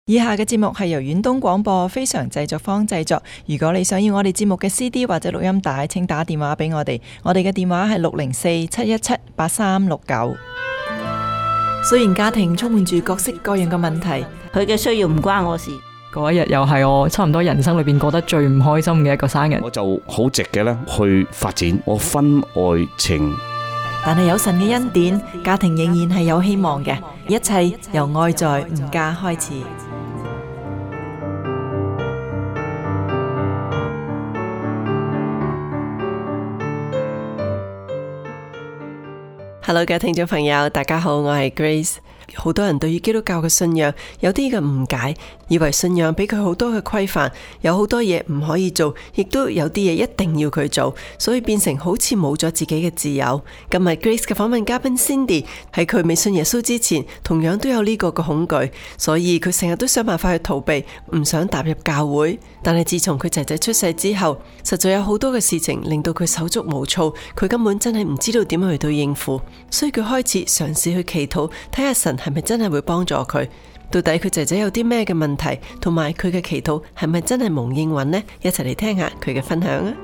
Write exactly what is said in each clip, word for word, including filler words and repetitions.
以下嘅節目係由遠東廣播非常製作坊製作。如果你想要我哋節目嘅 C D 或者錄音帶，請打電話俾我哋。我哋嘅電話係六零四七一七八三六九。雖然家庭充滿住各式各樣嘅問題， 佢嘅需要唔關我事。 嗰一日又係我差唔多人生裏邊過得最唔開心嘅一個生日。 我就好直嘅咧去發展我婚外情。 但係有神嘅恩典，家庭仍然係有希望嘅。一切由愛在吾家開始。Hello 嘅聽眾朋友，大家好，我係 Grace。好多人對於基督教嘅信仰有啲嘅誤解，以為信仰俾佢好多嘅規範，有好多嘢唔可以做，亦都有啲嘢一定要佢做，所以變成好似冇咗自己嘅自由。今日 Grace 嘅訪問嘉賓 Cindy 喺佢未信耶穌之前，同樣都有呢個嘅恐懼，所以佢成日都想辦法去逃避，唔想踏入教會。但係自從佢仔仔出世之後，實在有好多嘅事情令到佢手足無措，佢根本真係唔知道點樣去到應付，所以佢開始嘗試去祈禱，睇下神係咪真係會幫助佢？到底佢仔仔有啲咩嘅問題，同埋佢嘅祈禱係咪真係蒙應允呢？一齊嚟聽下佢嘅分享啊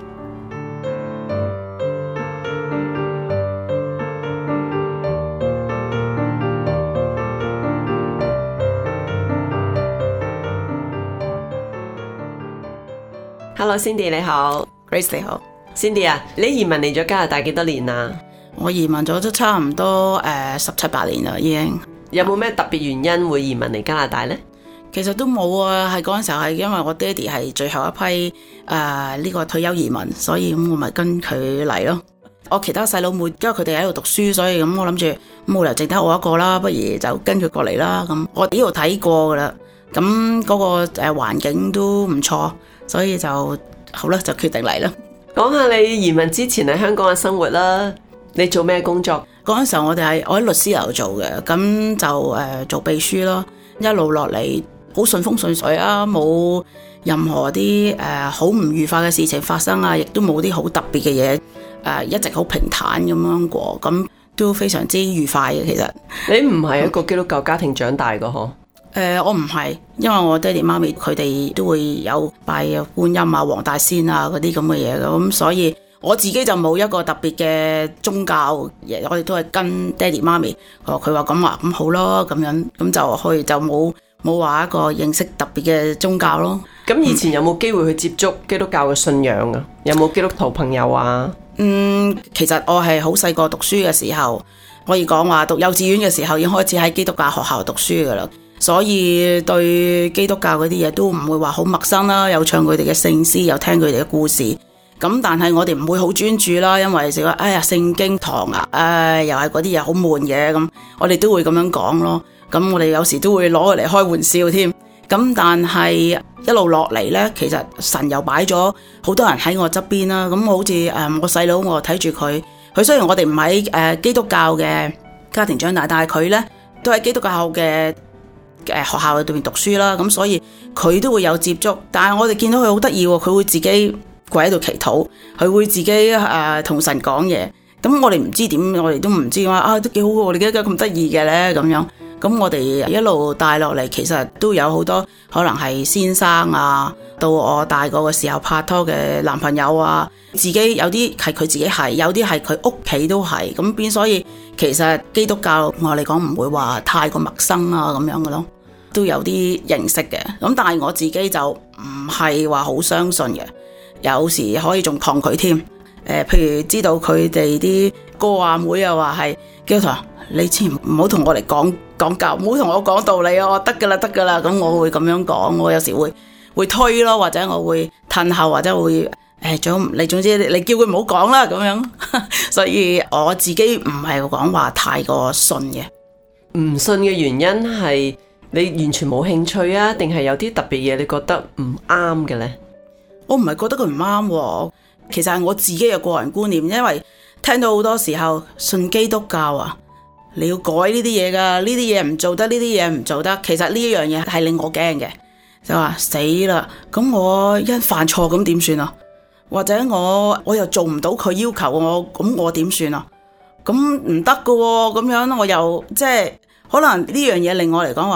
！Hello Cindy 你好。 Grace 你好。 Cindy 啊，你移民嚟咗加拿大幾多年啊？ 我移民咗都差唔多誒十七八年啦，已經。 有冇咩特別原因會移民嚟加拿大呢？ 其實都冇啊，係嗰陣時候係因為我爹哋係最後一批誒呢、呃這個退休移民，所以咁我咪跟佢嚟咯。我其他細佬妹因為佢哋喺度讀書，所以咁我諗住冇理由淨得我一個啦，不如就跟佢過嚟啦。咁我呢度睇過噶啦，咁嗰個誒環境都唔錯，所以就好啦，就決定嚟啦。 講下你移民之前喺香港嘅生活啦。你做咩工作？ 嗰陣時候我哋係我喺律師樓做嘅，咁就誒、呃、做秘書咯。一路落嚟好順風順水啊，冇任何啲誒好唔愉快嘅事情發生啊，亦都冇啲好特別嘅嘢誒，一直好平坦咁樣過，咁都非常之愉快嘅。其實你唔係一個基督教家庭長大嘅嗬？誒、 呃，我唔係，因為我爹哋媽咪佢哋都會有拜觀音啊、黃大仙啊嗰啲咁嘅嘢嘅，咁所以。我自己就冇一個特別嘅宗教，我哋都係跟爹哋媽咪，佢話咁話咁好咯，咁樣咁就去就冇冇話一個認識特別嘅宗教咯。 咁以前有冇機會去接觸基督教嘅信仰啊？有冇基督徒朋友啊？ 嗯，其實我係好細個讀書嘅時候，可以講話讀幼稚園嘅時候已經開始喺基督教學校讀書噶啦，所以對基督教嗰啲嘢都唔會話好陌生啦，又唱佢哋嘅聖詩，又聽佢哋嘅故事。咁但係我哋唔會好專注啦，因為成個哎呀聖經堂啊，唉又係嗰啲嘢好悶嘅，咁我哋都會咁樣講咯。咁我哋有時都會攞佢嚟開玩笑添。咁但係一路落嚟呢，其實神又擺咗好多人喺我側邊啦。咁好似誒我細佬，我睇住佢，佢雖然我哋唔喺誒基督教嘅家庭長大，但係佢呢都喺基督教嘅誒學校裏邊讀書啦。咁所以佢都會有接觸，但係我哋見到佢好得意喎，佢會自己跪喺度祈禱，佢會自己誒同、呃、神講嘢。咁我哋唔知點，我哋都唔知話啊，都幾好喎！我哋點解咁得意嘅咧？咁樣，咁我哋一路帶落嚟，其實都有好多可能係先生啊，到我大個嘅時候拍拖嘅男朋友啊，自己有啲係佢自己係，有啲係佢屋企都係。咁變所以其實基督教我嚟講唔會話太過陌生啊咁樣嘅咯，都有啲認識嘅。咁但係我自己就唔係話好相信嘅。有時可以仲抗拒添，誒、呃，譬如知道佢哋啲哥啊妹啊話係基督徒，你千唔好同我嚟講講教，唔好同我講道理啊！我得噶啦，得噶啦，咁我會咁樣講，我有時會會推咯，或者我會褪後，或者會誒，總你總之你，你叫佢唔好講啦，咁樣。所以我自己唔係講話太過信嘅， 唔信嘅原因係你完全冇興趣啊，定係有啲特別嘢你覺得唔啱嘅呢？ 我唔係覺得佢唔啱，其實係我自己嘅個人觀念，因為聽到好多時候信基督教啊，你要改呢啲嘢噶，呢啲嘢唔做得，呢啲嘢唔做得。其實呢一樣嘢係令我驚嘅，就話死啦，咁我一犯錯咁點算啊？或者我我又做唔到佢要求我，咁我點算啊？咁唔得噶喎，咁樣我又即係可能呢樣嘢令我嚟講話。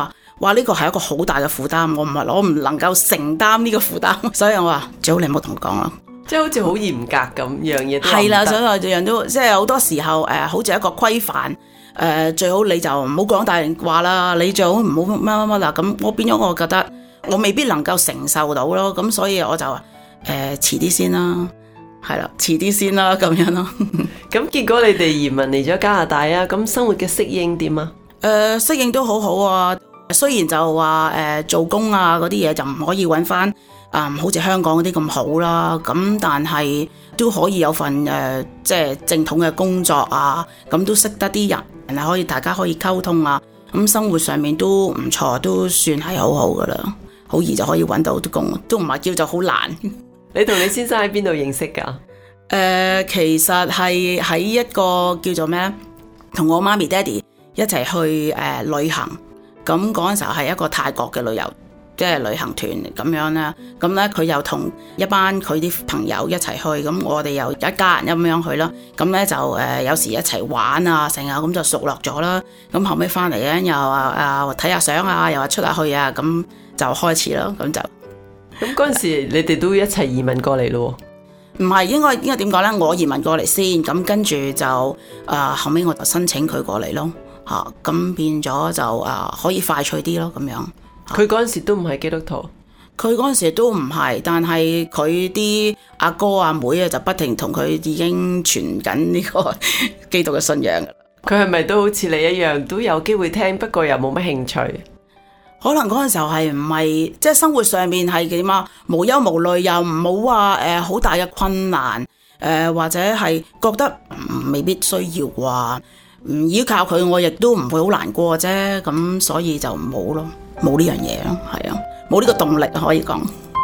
哇呢個係一個好大嘅負擔，我唔係我唔能夠承擔呢個負擔，所以我話最好你唔好同我講啦。 即係好似好嚴格咁，樣嘢都係啦，所以話樣樣都即係好多時候誒、呃，好似一個規範誒、呃，最好你就唔好講大話啦，你最好唔好乜乜乜啦。咁我變咗，我覺得我未必能夠承受到咯。咁所以我就話誒遲啲先啦，係啦，遲啲先啦咁樣咯。 咁結果你哋移民嚟咗加拿大啊，咁生活嘅適應點啊？ 誒、呃，適應都好好啊。雖然就話誒、呃、做工啊嗰啲嘢就唔可以揾翻啊，好似香港嗰啲咁好啦。咁但係都可以有份誒、呃、即係正統嘅工作啊。咁都識得啲人，人係可以大家可以溝通啊。咁生活上面都唔錯，都算係好好噶啦。好易就可以揾到啲工，都唔係叫做好難。 你同你先生喺邊度認識噶？誒、 呃，其實係喺一個叫做咩，同我媽咪爹哋一齊去誒、呃、旅行。咁嗰陣時候係一個泰國嘅旅遊，即係旅行團咁樣啦。咁咧佢又同一班佢啲朋友一齊去，咁我哋又一家人咁樣去啦。咁咧就誒、呃、有時一齊玩啊，成日咁就熟絡咗啦。咁後尾翻嚟咧又話啊睇下相啊，又話出下去啊，咁就開始啦。咁就咁嗰陣時你哋都一齊移民過嚟咯？ 唔係，應該應該點講咧？我移民過嚟先，咁跟住就誒、呃、後尾我就申請佢過嚟咯。吓、啊、咁變咗就誒、啊、可以快脆啲咯，咁樣。 佢嗰陣時都唔係基督徒， 佢嗰陣時都唔係，但係佢啲阿哥阿妹啊就不停同佢已經傳緊呢個基督嘅信仰噶啦。 佢係咪都好似你一樣都有機會聽，不過又冇乜興趣？ 可能嗰陣時候係唔係即係生活上面係點啊？無憂無慮，又唔好話誒好大嘅困難誒、呃，或者係覺得、嗯、未必需要話。唔依靠佢，我亦都唔會好難過啫，咁所以就冇咯，冇呢樣嘢咯，係啊，冇呢個動力可以講。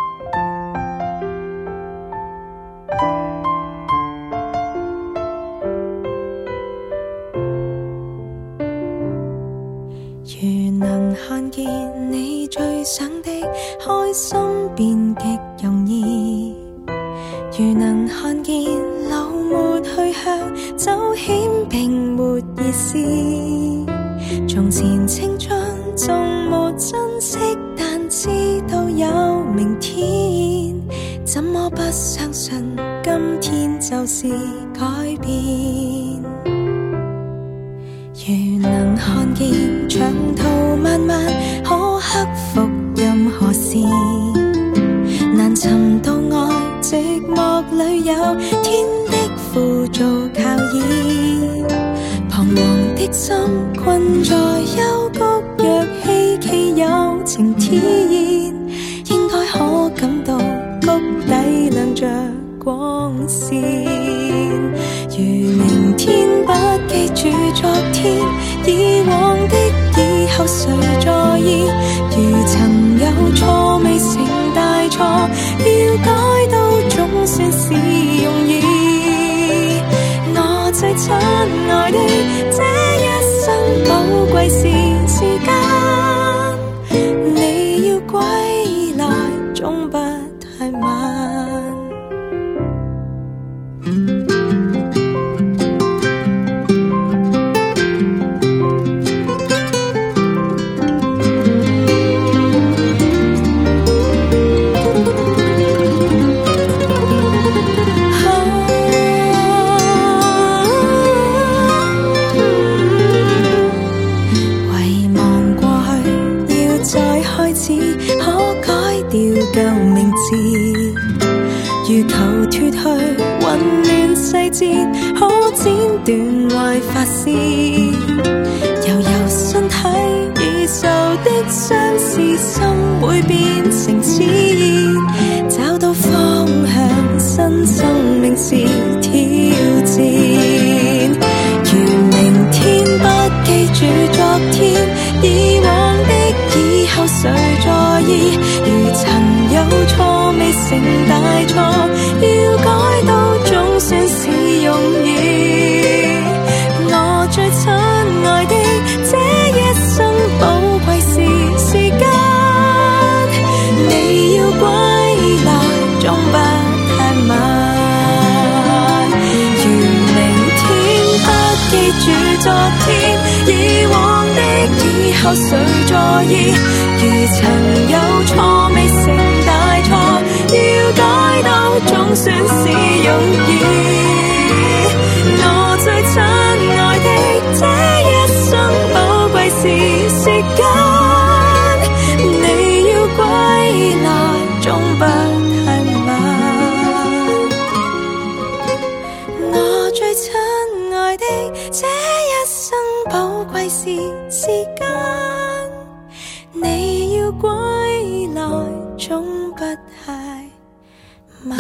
如能看見你最想的開心，便極容易。如能看見路沒去向，走險並沒意思。從前青春縱沒珍惜，但知道有明天，怎麼不相信今天就是改變？如能看見長途漫漫，可克服任何事，難尋到愛，寂寞裏有天的輔助靠倚，彷徨的心困在幽谷，若希冀有情天然，應該可感到谷底亮着光線。如明天不記住昨天，以往的以後誰在意？如曾有錯未成大錯，要改都總算是容易。我最親愛的，這一生寶貴是時間，你要歸來總不太晚。舊名字，如求脫去混亂細節，可剪斷壞髮絲。悠悠身體已受的傷，是心會變成自然。找到方向，新生命是挑戰。如明天不記住昨天，以往的以後誰在意？如曾有錯未成大錯，要改都總算是容易。我最親愛的，這一生寶貴是時間，你要歸來總不太晚。如明天不記住昨天，以往的以後誰在意？如曾有錯未成大錯，要改都總算是容易。我最親愛的，這一生寶貴是時間，你要歸來總不太晚。我最親愛的，這一生寶貴是時間，你要歸來總不太晚。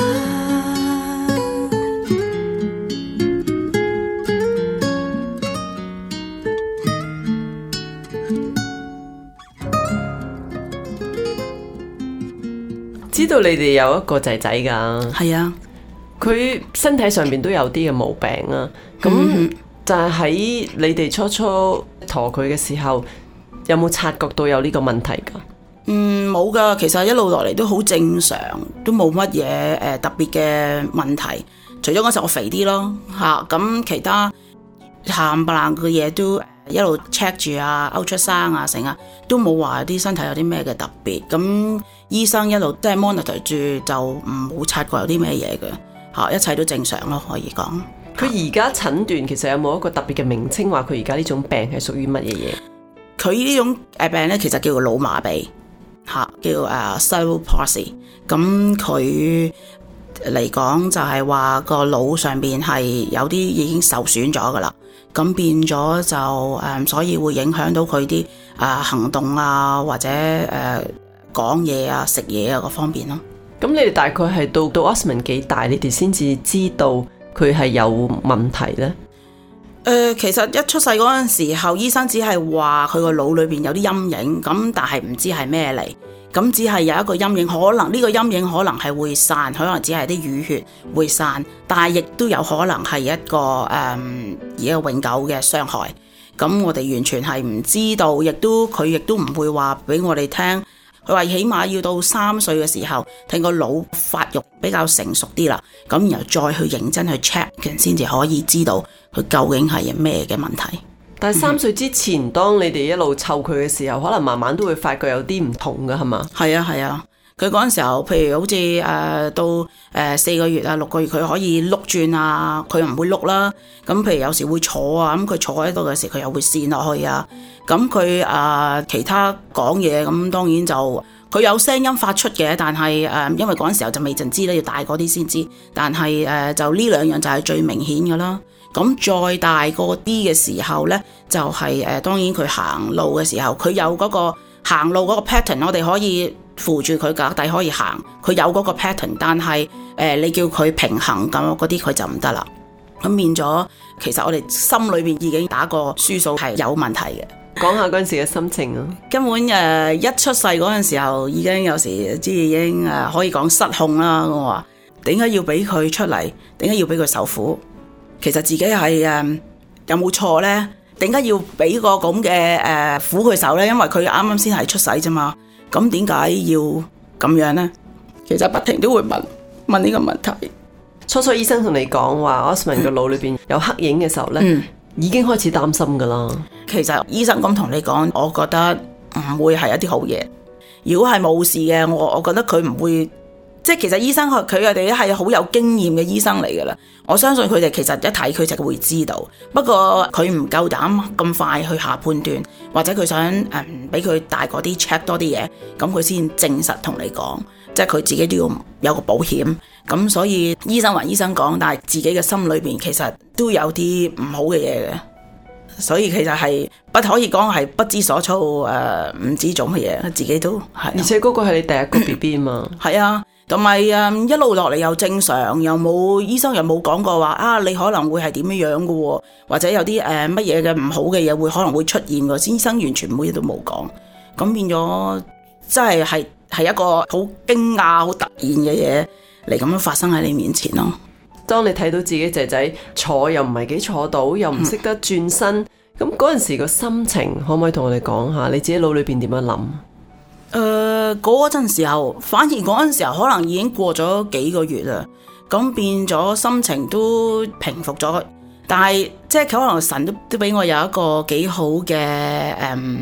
知道你哋有一個仔仔㗎， 係啊， 佢身體上面都有啲嘅毛病啊。咁、嗯、就係喺你哋初初陀佢嘅時候，有冇察覺到有呢個問題㗎？ 嗯，冇㗎，其實一路落嚟都好正常，都冇乜嘢誒特別嘅問題。除咗嗰時候我肥啲咯嚇，咁、啊、其他冚唪唥嘅嘢都一路 check 住啊 ，ultrasound 啊成啊，都冇話啲身體有啲咩嘅特別。咁醫生一路都係 monitor 住，就唔好察覺有啲咩嘢嘅嚇，一切都正常咯，可以講。 佢而家診斷其實有冇一個特別嘅名稱，話佢而家呢種病係屬於乜嘢嘢？ 佢呢種誒病咧，其實叫做腦麻痹嚇，叫誒 cerebral palsy。咁佢嚟講就係話個腦上邊係有啲已經受損咗噶啦，咁變咗就誒，所以會影響到佢啲誒行動啊，或者誒講嘢啊、食嘢啊嗰方面咯。咁你哋大概係到到 Osman 幾大，你哋先至知道佢係有問題呢？ 誒、呃，其實一出世嗰陣時候，醫生只係話佢個腦裏邊有啲陰影，咁但係唔知係咩嚟，咁只係有一個陰影，可能呢個陰影可能係會散，可能只係啲淤血會散，但係亦都有可能係一個誒而家永久嘅傷害。咁我哋完全係唔知道，亦都佢亦都唔會話俾我哋聽。佢話起碼要到三歲嘅時候，睇個腦發育比較成熟啲啦，咁然後再去認真去 check，先至可以知道佢究竟係咩嘅問題。 但係三歲之前，嗯、當你哋一路湊佢嘅時候，可能慢慢都會發覺有啲唔同㗎，係嘛？ 係啊係啊，佢嗰陣時候，譬如好似誒、呃、到誒、呃、四個月啊六個月，佢可以碌轉啊，佢又唔會碌啦。咁譬如有時會坐啊，咁佢坐喺度嘅時候，佢又會跣落去啊。咁佢誒其他講嘢，咁當然就佢有聲音發出嘅，但係誒、呃、因為嗰陣時候就未盡知咧，要大嗰啲先知。但係誒、呃、就呢兩樣就係最明顯㗎啦。咁再大個啲嘅時候咧，就係、是、誒、呃、當然佢行路嘅時候，佢有嗰個行路嗰個 pattern， 我哋可以扶住佢腳底可以行，佢有嗰個 pattern， 但係誒、呃、你叫佢平衡咁嗰啲佢就唔得啦。咁變咗，其實我哋心裏邊已經打過輸數係有問題嘅。 講下嗰陣時嘅心情啊， 根本誒、呃、一出世嗰陣時候已經有時即係已經誒可以講失控啦。我話點解要俾佢出嚟？點解要俾佢受苦？其實自己係誒、呃、有冇錯呢？點解要俾個咁嘅誒苦佢受呢？因為佢啱啱先係出世啫嘛。咁點解要咁樣呢？其實不停都會問問呢個問題。 初初醫生同你講話 Osman 個腦裏邊有黑影嘅時候呢，嗯、已經開始擔心噶啦。 其實醫生咁同你講，我覺得唔會係一啲好嘢。如果係冇事嘅，我我覺得佢唔會。即係其實醫生佢佢哋係好有經驗嘅醫生嚟噶啦，我相信佢哋其實一睇佢就會知道。不過佢唔夠膽咁快去下判斷，或者佢想誒俾佢大個啲 check 多啲嘢，咁佢先證實同你講。即係佢自己都要有個保險。咁所以醫生話醫生講，但係自己嘅心裏邊其實都有啲唔好嘅嘢嘅。所以其實係不可以講係不知所措，誒、呃、唔知做乜嘢，自己都係。 而且嗰個係你第一個 B B 嘛。 係啊。同埋誒一路落嚟又正常，又冇醫生又冇講過話啊，你可能會係點樣樣嘅，或者有啲誒乜嘢嘅唔好嘅嘢會可能會出現嘅，醫生完全乜嘢都冇講，咁變咗真係係係一個好驚訝、好突然嘅嘢嚟咁樣發生喺你面前咯。 當你睇到自己仔仔坐又唔係幾坐到，又唔識得轉身，咁嗰陣時個心情可唔可以同我哋講下？你自己腦裏邊點樣諗？ 誒，嗰陣時候，反而嗰陣時候可能已經過咗幾個月啦，咁變咗心情都平復咗。但係即係可能神都都俾我有一個幾好嘅誒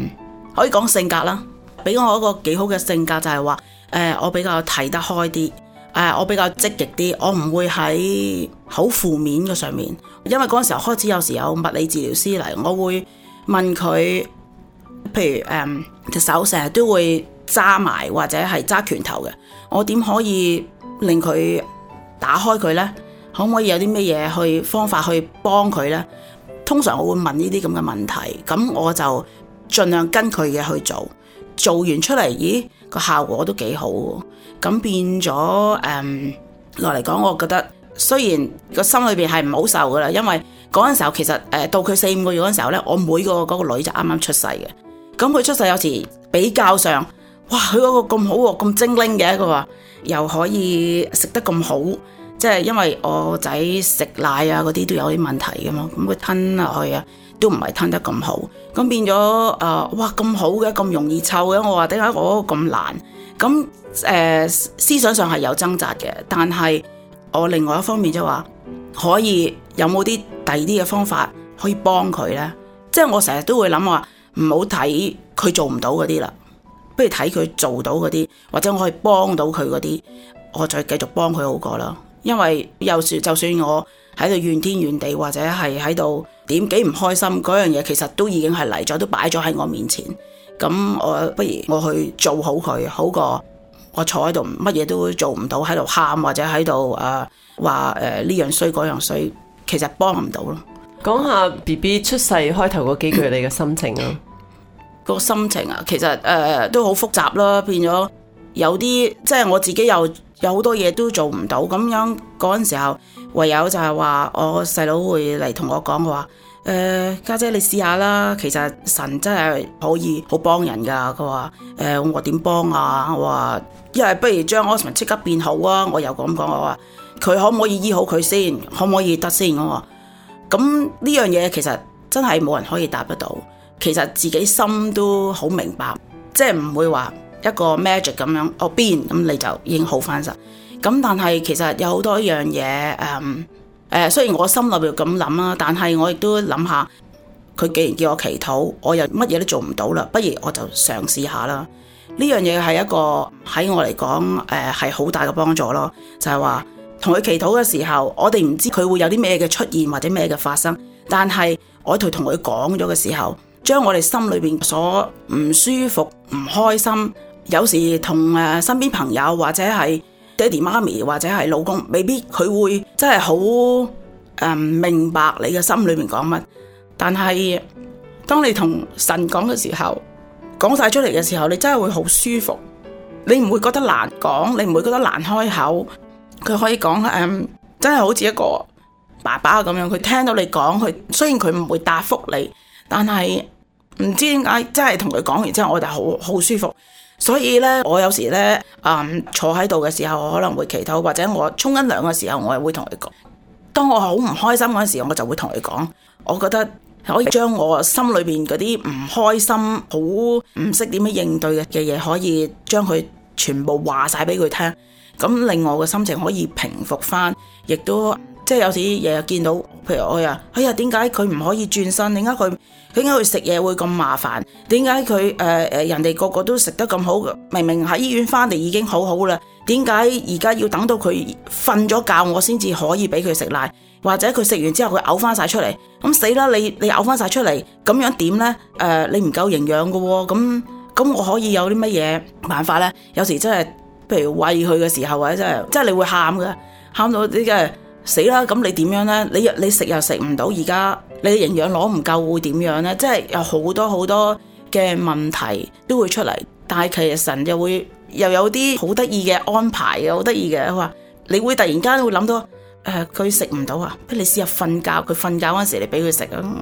可以講性格啦，俾我一個幾好嘅性格就係話，誒、呃、我比較睇得開啲，誒、呃、我比較積極啲，我唔會喺好負面嘅上面。因為嗰陣時候開始有時有物理治療師嚟，我會問佢，譬如誒隻、嗯、手成日都會揸埋或者係揸拳頭嘅，我點可以令佢打開佢呢？可唔可以有啲咩嘢去方法去幫佢呢？通常我會問呢啲咁嘅問題，咁我就盡量跟佢嘅去做，做完出嚟，咦個效果都幾好喎。咁變咗誒落嚟講，我覺得雖然個心裏邊係唔好受噶啦，因為嗰陣時候其實誒、呃、到佢四五個月嗰陣時候呢，我每個嗰個女就啱啱出世嘅，咁佢出世有時比較上，哇佢嗰個咁好喎，咁精靈嘅，佢話又可以食得咁好。即係因為我仔食奶啊嗰啲都有啲問題噶嘛，咁佢吞落去啊都唔係吞得咁好，咁變咗誒、呃、哇咁好嘅，咁容易臭嘅，我話點解我咁難？咁誒、呃、思想上係有掙扎嘅，但係我另外一方面就話可以有冇啲第二啲嘅方法可以幫佢呢？即係我成日都會諗話唔好睇佢做唔到嗰啲啦，不如睇佢做到嗰啲，或者我可以幫到佢嗰啲，我再繼續幫佢好過啦。因為有時就算我喺度怨天怨地，或者係喺度點幾唔開心，嗰樣嘢其實都已經係嚟咗，都擺咗喺我面前。咁我不如我去做好佢，好過我坐喺度乜嘢都做唔到，喺度喊或者喺度誒話誒呢樣衰嗰樣衰，其實幫唔到咯。 講下 B B 出世開頭嗰幾個月你嘅心情啊？ 個心情啊，其實誒、呃、都好複雜啦，變咗有啲即係我自己又。有好多嘢都做唔到，咁樣嗰陣時候，唯有就係話我細佬會嚟同我講，佢話誒家姐你試下啦，其實神真係可以好幫人噶。佢話誒我點幫啊？我話一係不如將 Osman 即刻變好啊！我又咁講，我話佢可唔可以醫好佢先？可唔可以得先？我話咁呢樣嘢其實真係冇人可以答得到，其實自己心都好明白，即係唔會話。一個 magic 咁樣，哦變咁你就已經好翻晒。咁但係其實有好多樣嘢，誒、嗯、誒、呃，雖然我心裏邊咁諗啦，但係我亦都諗下，佢既然叫我祈禱，我又乜嘢都做唔到啦，不如我就嘗試下啦。呢樣嘢係一個喺我嚟講，誒係好大嘅幫助咯。就係話同佢祈禱嘅時候，我哋唔知佢會有啲咩嘅出現或者咩嘅發生，但係我同同佢講咗嘅時候，將我哋心裏邊所唔舒服、唔開心。有時同誒身邊朋友或者係爹哋媽咪或者係老公，未必佢會真係好誒明白你嘅心裏面講乜，但係當你同神講嘅時候，講晒出嚟嘅時候，你真係會好舒服，你唔會覺得難講，你唔會覺得難開口。佢可以講誒、嗯，真係好似一個爸爸咁樣，佢聽到你講，佢雖然佢唔會答覆你，但係唔知點解真係同佢講完之後，我就好好舒服。所以咧，我有時咧，嗯，坐喺度嘅時候，我可能會祈禱，或者我沖緊涼嘅時候，我係會同佢講。當我好唔開心嗰陣時候，我就會同佢講。我覺得可以將我心裏邊嗰啲唔開心、好唔識點樣應對嘅嘅嘢，可以將佢全部話晒俾佢聽。咁令我嘅心情可以平復翻，亦都即係有時日日見到，譬如我呀，哎呀，點解佢唔可以轉身？點解佢？點解佢食嘢會咁麻煩？點解佢誒誒人哋個個都食得咁好？明明喺醫院翻嚟已經好好啦，點解而家要等到佢瞓咗覺我先至可以俾佢食奶？或者佢食完之後佢嘔翻晒出嚟，咁死啦！你你嘔翻晒出嚟，咁樣點呢？誒、呃，你唔夠營養噶喎，咁咁我可以有啲乜嘢辦法呢？有時真係，譬如餵佢嘅時候，或者真係，真係你會喊噶，喊到啲嘅。死啦！咁你點樣呢？你你食又食唔到，而家你營養攞唔夠會點樣呢？即係有好多好多嘅問題都會出嚟，但係其實神又會又有啲好得意嘅安排嘅，好得意嘅。佢話你會突然間會諗到，誒佢食唔到啊，不如你試下瞓覺，佢瞓覺嗰陣時你俾佢食啊。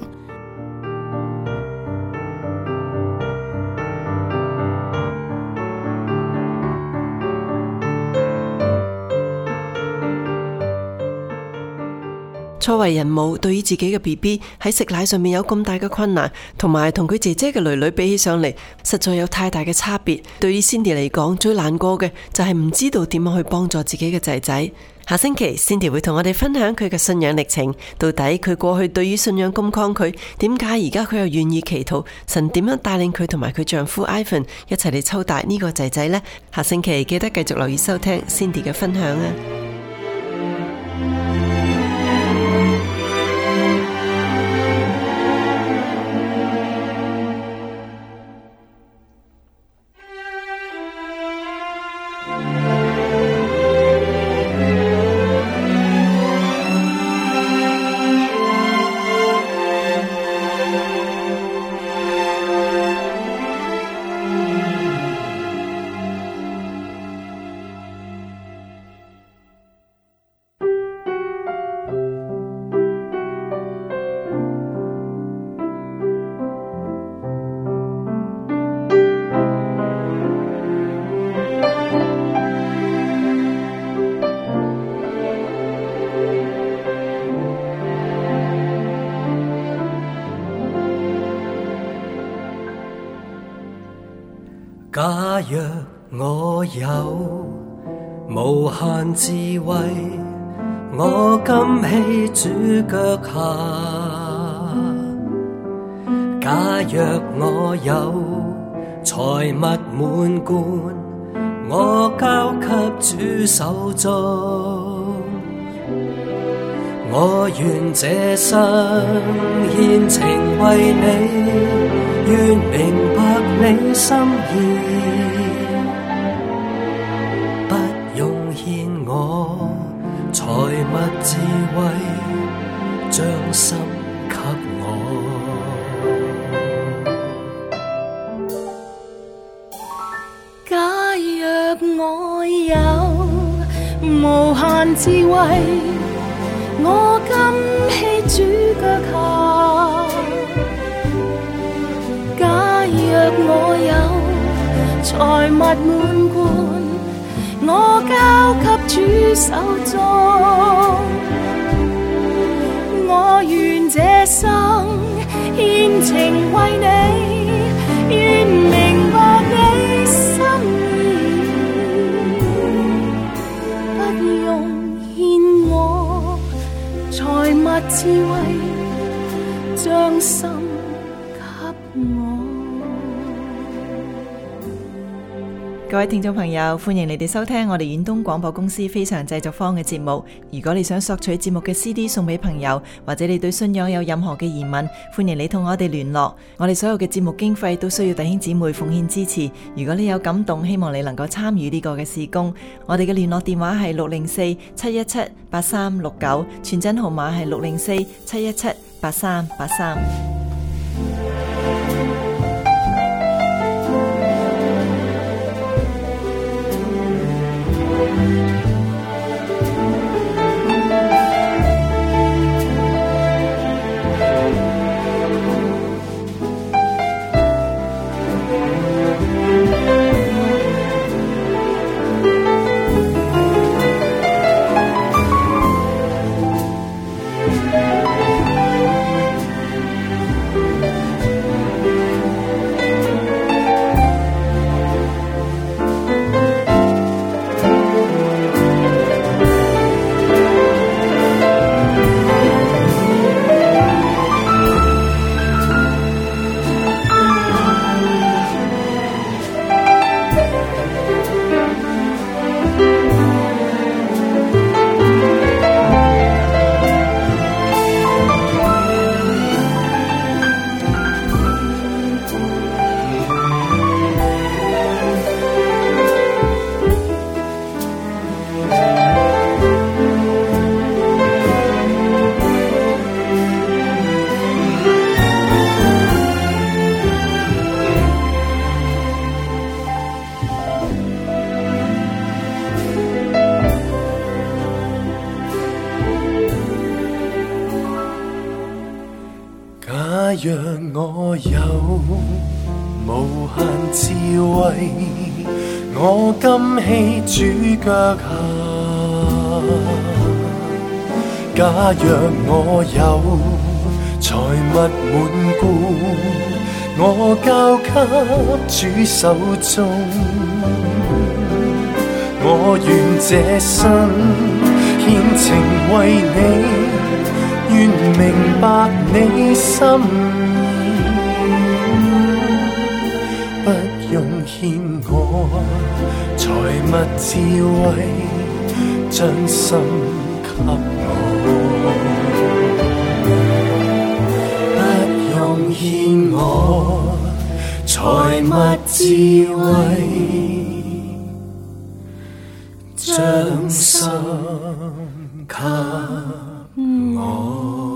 初為人母，對於自己嘅 B B 喺食奶上面有咁大嘅困難，同埋同佢姐姐嘅女女比起上嚟，實在有太大嘅差別。對於 Cindy 嚟講，最難過嘅就係唔知道點樣去幫助自己嘅仔仔。下星期 Cindy 會同我哋分享佢嘅信仰歷程，到底佢過去對於信仰咁抗拒，點解而家佢又願意祈禱，神點樣帶領佢同埋佢丈夫 Ivan 一齊嚟湊大呢個仔仔呢？下星期記得繼續留意收聽 Cindy 嘅分享啊！ 假若我有無限智慧，我今喺主腳下；假若我有財物滿貫，我交給主手中。我願這生獻情為你，願明白你心意，不用獻我財物智慧，將心給我。 假若我有無限智慧，我今喺主腳下；假若我有財物滿貫，我交給主手中。我願這生獻情為你，願明白你心意，不用獻我財物智慧，將心給我。 各位聽眾朋友，歡迎你哋收聽我哋遠東廣播公司非常製作坊嘅節目。如果你想索取節目嘅 C D 送俾朋友，或者你對信仰有任何嘅疑問，歡迎你同我哋聯絡。我哋所有嘅節目經費都需要弟兄姊妹奉獻支持。如果你有感動，希望你能夠參與呢個嘅事工。我哋嘅聯絡電話係六零四七一七八三六九，傳真號碼係六零四七一七八三八三。 若我有無限智慧，我今喺主腳下； 假若我有財物滿貫，我交給主手中，我願這生獻情為你，願明白你心意，不用欠我財物智慧，將心給我，不用欠我財物智慧，將心給我。